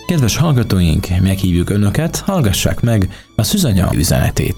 Kedves hallgatóink, meghívjuk Önöket, hallgassák meg a Szűzanya üzenetét.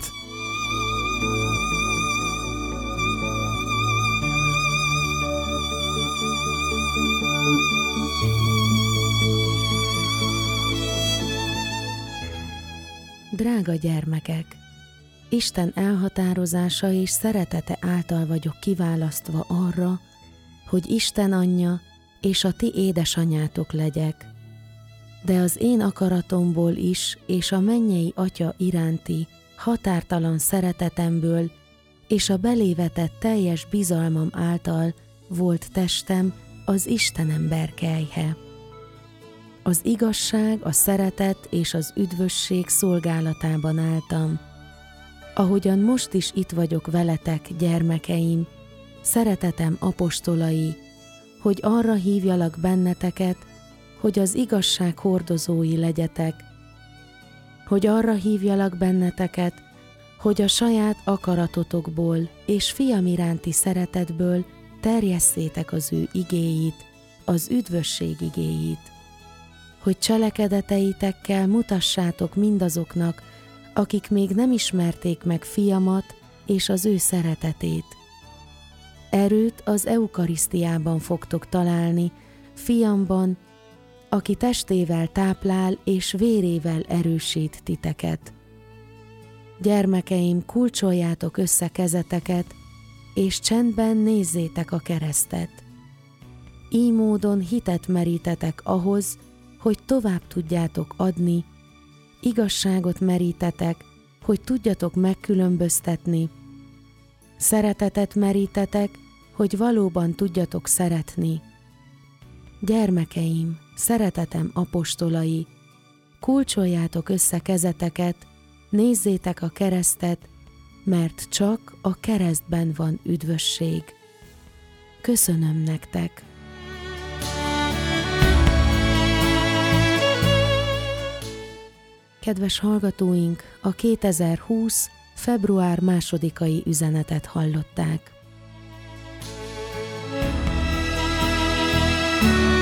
Drága gyermekek! Isten elhatározása és szeretete által vagyok kiválasztva arra, hogy Isten anyja és a ti édesanyátok legyek. De az én akaratomból is és a mennyei Atya iránti határtalan szeretetemből és a belévetett teljes bizalmam által volt testem az Istenember kelyhe. Az igazság, a szeretet és az üdvösség szolgálatában álltam. Ahogyan most is itt vagyok veletek, gyermekeim, szeretetem apostolai, hogy arra hívjalak benneteket, hogy az igazság hordozói legyetek, hogy arra hívjalak benneteket, hogy a saját akaratotokból és fiam iránti szeretetből terjesszétek az ő igéit, az üdvösség igéit, hogy cselekedeteitekkel mutassátok mindazoknak, akik még nem ismerték meg fiamat és az ő szeretetét. Erőt az eukarisztiában fogtok találni, fiamban, aki testével táplál és vérével erősít titeket. Gyermekeim, kulcsoljátok össze kezeteket, és csendben nézzétek a keresztet. Így módon hitet merítetek ahhoz, hogy tovább tudjátok adni, igazságot merítetek, hogy tudjatok megkülönböztetni, szeretetet merítetek, hogy valóban tudjatok szeretni. Gyermekeim, szeretetem apostolai, kulcsoljátok össze kezeteket, nézzétek a keresztet, mert csak a keresztben van üdvösség. Köszönöm nektek! Kedves hallgatóink, a 2020. február 2-ai üzenetet hallották.